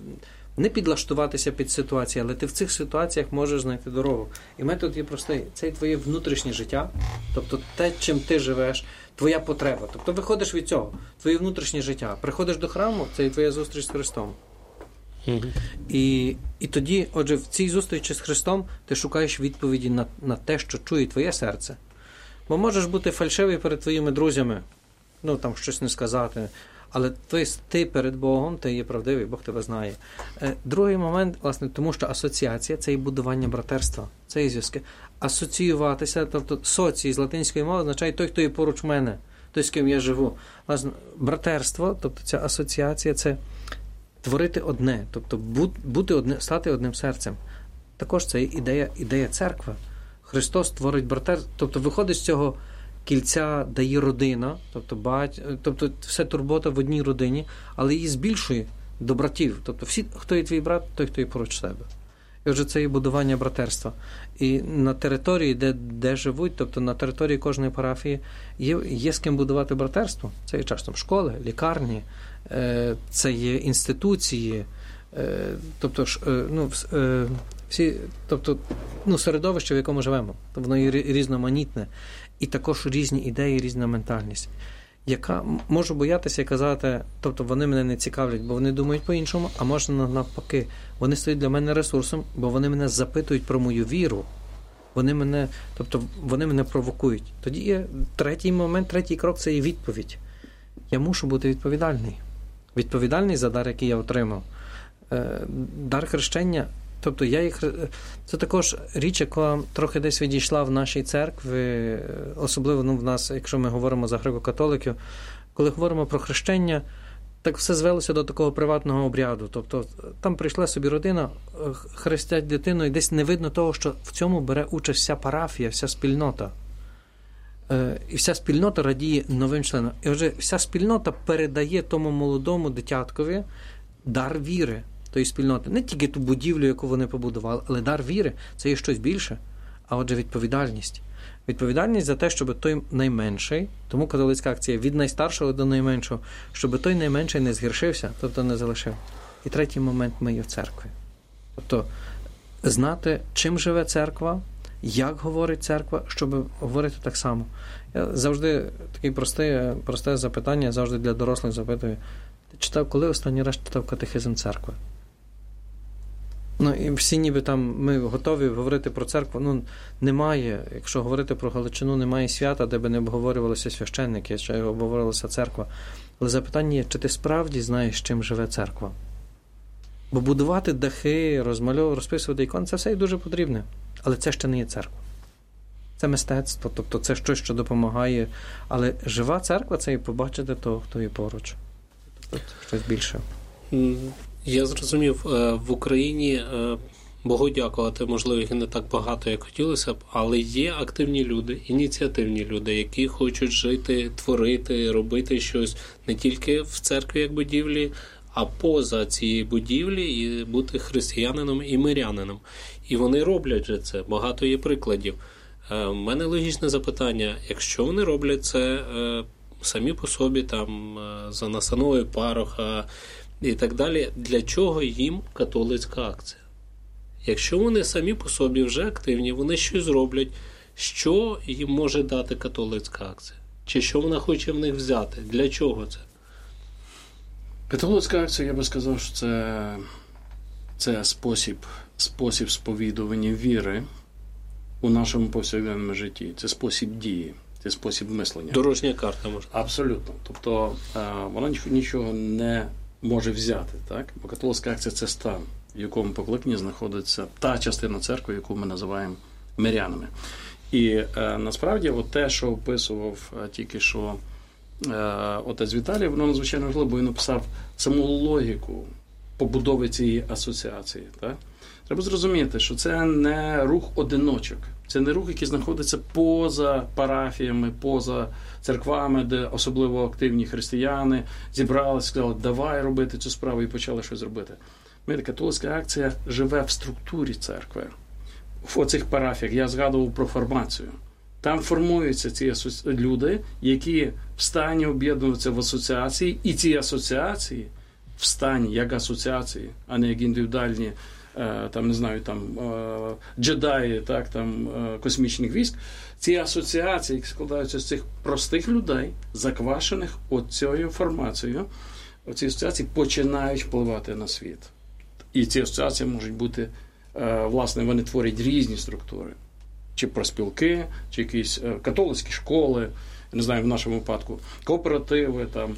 не підлаштуватися під ситуацію, але ти в цих ситуаціях можеш знайти дорогу. І метод є простий. Це твоє внутрішнє життя, тобто те, чим ти живеш, твоя потреба. Тобто виходиш від цього, твоє внутрішнє життя. Приходиш до храму, це і твоя зустріч з Христом. Mm-hmm. І, і тоді, отже, в цій зустрічі з Христом ти шукаєш відповіді на, на те, що чує твоє серце. Бо можеш бути фальшивий перед твоїми друзями, ну там щось не сказати, але ти, ти перед Богом, ти є правдивий, Бог тебе знає. Е, другий момент, власне, тому що асоціація – це і будування братерства, це і зв'язки. Асоціюватися, тобто соцій з латинської мови означає той, хто є поруч мене, той, з ким я живу. Власне, братерство, тобто ця асоціація – це творити одне, тобто бути одне, стати одним серцем. Також це ідея, ідея церкви. Христос творить братерство, тобто виходить з цього кільця, де є родина, тобто бать, тобто все турбота в одній родині, але її збільшує до братів. Тобто всі, хто є твій брат, той, хто є поруч себе. І отже, це є будування братерства. І на території, де, де живуть, тобто на території кожної парафії, є, є з ким будувати братерство. Це є часом школи, лікарні, це є інституції, тобто, ну, всі, тобто, ну, середовище, в якому живемо. Воно є різноманітне. І також різні ідеї, різна ментальність, яка, можу боятися і казати, тобто вони мене не цікавлять, бо вони думають по-іншому, а можна навпаки. Вони стають для мене ресурсом, бо вони мене запитують про мою віру. Вони мене, тобто вони мене провокують. Тоді є третій момент, третій крок – це є відповідь. Я мушу бути відповідальний. Відповідальний за дар, який я отримав. Дар хрещення, тобто я їх, це також річ, яка трохи десь відійшла в нашій церкві, особливо ну, в нас, якщо ми говоримо за греко-католиків, коли говоримо про хрещення, так все звелося до такого приватного обряду. Тобто там прийшла собі родина, хрестять дитину, і десь не видно того, що в цьому бере участь вся парафія, вся спільнота. І вся спільнота радіє новим членам. І вже вся спільнота передає тому молодому дитяткові дар віри тої спільноти. Не тільки ту будівлю, яку вони побудували, але дар віри – це є щось більше. А отже, відповідальність. Відповідальність за те, щоб той найменший, тому католицька акція від найстаршого до найменшого, щоб той найменший не згіршився, тобто не залишив. І третій момент – ми є в церкві. Тобто знати, чим живе церква, як говорить церква, щоб говорити так само. Я завжди, таке просте, просте запитання, завжди для дорослих запитую. Ти читав, коли останній раз читав катехизм церкви? Ну, і всі ніби там, ми готові говорити про церкву. Ну, немає, якщо говорити про Галичину, немає свята, де би не обговорювалися священники, чи обговорювалася церква. Але запитання є, чи ти справді знаєш, чим живе церква? Бо будувати дахи, розмальовувати, розписувати ікони, це все і дуже потрібне. Але це ще не є церква. Це мистецтво, тобто це щось, що допомагає. Але жива церква – це і побачити того, хто є поруч. Тобто щось більше. Я зрозумів, в Україні, Богу дякувати, можливо, їх не так багато, як хотілося б, але є активні люди, ініціативні люди, які хочуть жити, творити, робити щось не тільки в церкві як будівлі, а поза цією будівлі і бути християнином і мирянином. І вони роблять же це. Багато є прикладів. У мене логічне запитання. Якщо вони роблять це самі по собі, там, за настановою пароха і так далі, для чого їм католицька акція? Якщо вони самі по собі вже активні, вони щось зроблять, що їм може дати католицька акція? Чи що вона хоче в них взяти? Для чого це? Католицька акція, я би сказав, що це, це спосіб, спосіб сповідування віри у нашому повсякденному житті. Це спосіб дії, це спосіб мислення. Дорожня карта, можна. Абсолютно. Тобто вона нічого не може взяти, так? Бо католицька акція – це стан, в якому покликанні знаходиться та частина церкви, яку ми називаємо мирянами. І е, насправді от те, що описував е, тільки що е, отець Віталій, воно надзвичайно важливо, бо він написав саму логіку побудови цієї асоціації. Так? Треба зрозуміти, що це не рух одиночок, це не рух, який знаходиться поза парафіями, поза церквами, де особливо активні християни зібралися, сказали, давай робити цю справу, і почали щось робити. Католицька акція живе в структурі церкви. В оцих парафіях я згадував про формацію. Там формуються ці асоці... люди, які в стані об'єднуватися в асоціації, і ці асоціації в стані як асоціації, а не як індивідуальні там, не знаю, там джедаї, так, там космічних військ. Ці асоціації, які складаються з цих простих людей, заквашених оцією формацією, ці асоціації починають впливати на світ. І ці асоціації можуть бути, власне, вони творять різні структури. Чи проспілки, чи якісь католицькі школи, я не знаю, в нашому випадку, кооперативи, там,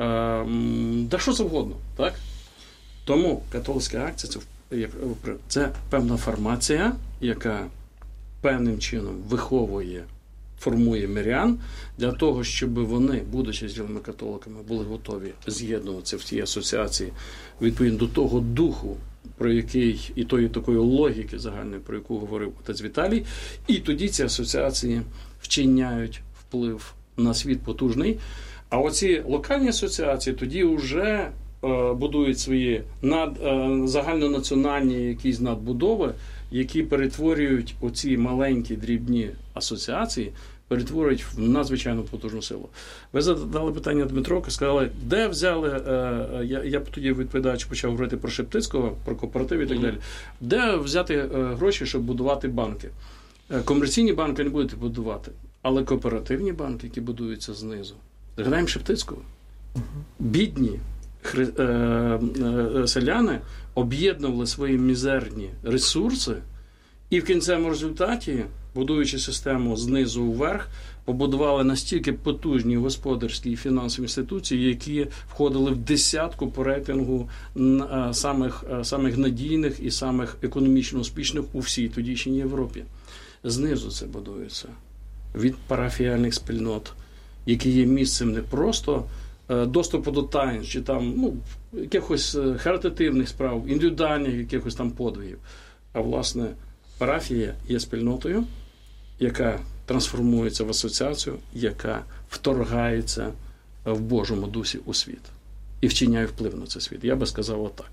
да що завгодно, так? Тому католицька акція це, це певна формація, яка певним чином виховує, формує мирян для того, щоб вони, будучи зрілими католиками, були готові з'єднуватися в цій асоціації відповідно до того духу, про який, і тої такої логіки загальної, про яку говорив отець Віталій, і тоді ці асоціації вчиняють вплив на світ потужний. А оці локальні асоціації тоді вже е, будують свої над, е, загальнонаціональні якісь надбудови, які перетворюють оці маленькі дрібні асоціації, перетворюють в надзвичайно потужну силу. Ви задали питання Дмитро, сказали, де взяли, е, я, я тоді відповідаючи почав говорити про Шептицького, про кооператив і так далі, де взяти е, гроші, щоб будувати банки. Е, комерційні банки не будете будувати, але кооперативні банки, які будуються знизу. Згадаємо Шептицького. Бідні хри, е, е, селяни об'єднували свої мізерні ресурси і в кінцевому результаті, будуючи систему знизу вверх, побудували настільки потужні господарські і фінансові інституції, які входили в десятку по рейтингу самих, самих надійних і самих економічно успішних у всій тодішній Європі. Знизу це будується. Від парафіальних спільнот, які є місцем не просто доступу до тайн, чи там, ну, якихось харитативних справ, індивідуальних якихось там подвигів, а, власне, парафія є спільнотою, яка трансформується в асоціацію, яка вторгається в Божому дусі у світ і вчиняє вплив на цей світ. Я би сказав отак.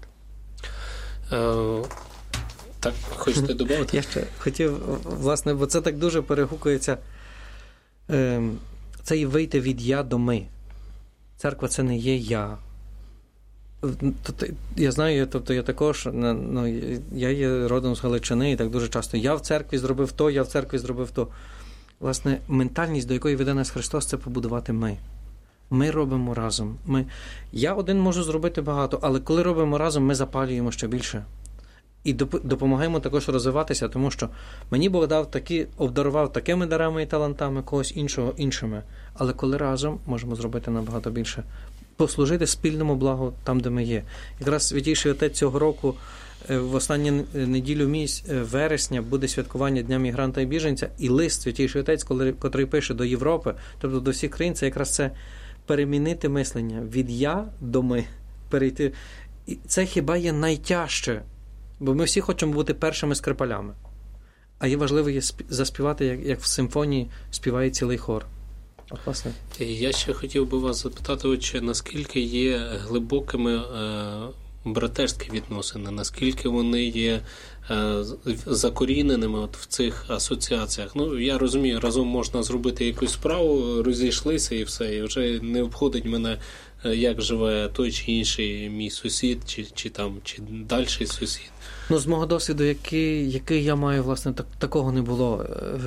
Е, так, хочете додати? Я ще хотів, власне, бо це так дуже перегукується. Е, це і вийти від «я» до «ми». Церква – це не є «я». Тобто, я знаю, тобто я також, ну, я є родом з Галичини, і так дуже часто я в церкві зробив то, я в церкві зробив то. Власне, ментальність, до якої веде нас Христос, це побудувати ми. Ми робимо разом. Ми... Я один можу зробити багато, але коли робимо разом, ми запалюємо ще більше. І допомагаємо також розвиватися, тому що мені Бог дав такі, обдарував такими дарами і талантами, когось іншого іншими. Але коли разом, можемо зробити набагато більше. Послужити спільному благу там, де ми є. Якраз Святійший Отець цього року, в останню неділю місяць вересня, буде святкування Дня мігранта і біженця, і лист Святійший Отець, котрий пише до Європи, тобто до всіх країн, це якраз це перемінити мислення від «я» до «ми». Перейти. І це хіба є найтяжче, бо ми всі хочемо бути першими скрипалями. А є важливо є заспівати, як, як в симфонії співає цілий хор. Власне. Я ще хотів би вас запитати, отче, наскільки є глибокими е, братерські відносини, наскільки вони є е, закоріненими от в цих асоціаціях. Ну, я розумію, разом можна зробити якусь справу, розійшлися і все, і вже не обходить мене, як живе той чи інший мій сусід, чи, чи там, чи дальший сусід. Ну, з мого досвіду, який, який я маю, власне, так, такого не було.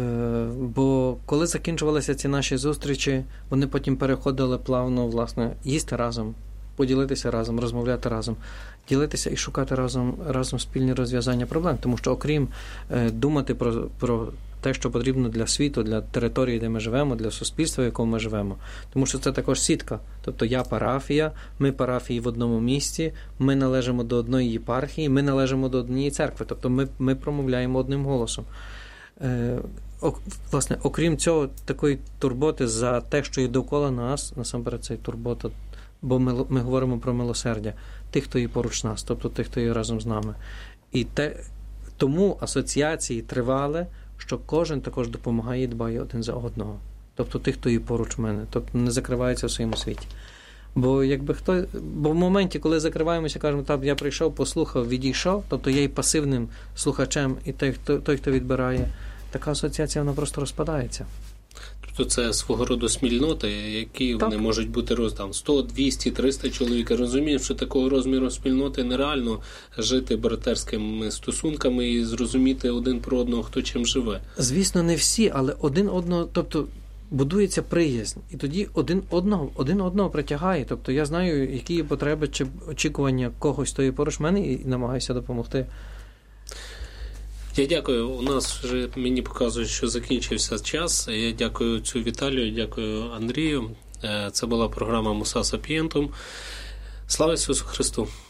Бо коли закінчувалися ці наші зустрічі, вони потім переходили плавно, власне, їсти разом, поділитися разом, розмовляти разом, ділитися і шукати разом, разом спільні розв'язання проблем. Тому що окрім е, думати про, про те, що потрібно для світу, для території, де ми живемо, для суспільства, в якому ми живемо. Тому що це також сітка. Тобто я парафія, ми парафії в одному місті, ми належимо до одної єпархії, ми належимо до однієї церкви. Тобто ми, ми промовляємо одним голосом. Е, о, власне, окрім цього, такої турботи за те, що є довкола нас, насамперед це турбота, бо ми, ми говоримо про милосердя тих, хто є поруч нас, тобто тих, хто є разом з нами. І те, тому асоціації тривали, що кожен також допомагає і дбає один за одного. Тобто тих, хто є поруч мене. Тобто не закривається в своєму світі. Бо якби хто, бо в моменті, коли закриваємося, кажемо, так, я прийшов, послухав, відійшов, тобто я є пасивним слухачем і той, хто, той, хто відбирає, така асоціація, вона просто розпадається. Тобто це свого роду спільноти, які так. вони можуть бути роз, там, сто, двісті, триста чоловік. Розуміємо, що такого розміру спільноти нереально жити братерськими стосунками і зрозуміти один про одного, хто чим живе. Звісно, не всі, але один одного, тобто будується приязнь, і тоді один одного, один одного притягає. Тобто я знаю, які є потреби чи очікування когось, хто є поруч мене, і намагаюся допомогти. Я дякую. У нас вже, мені показують, що закінчився час. Я дякую цю Віталію, дякую Андрію. Це була програма Муса Сапієнтум. Слава Ісусу Христу!